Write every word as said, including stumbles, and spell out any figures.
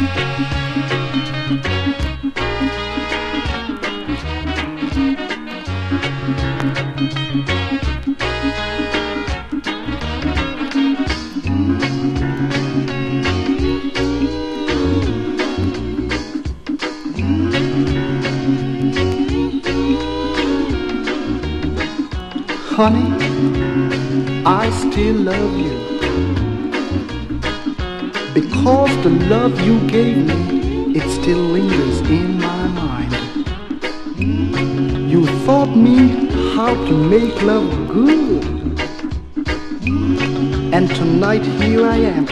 Honey, I still love you, because the love you gave me, it still lingers in my mind. You taught me how to make love good, and tonight here I am.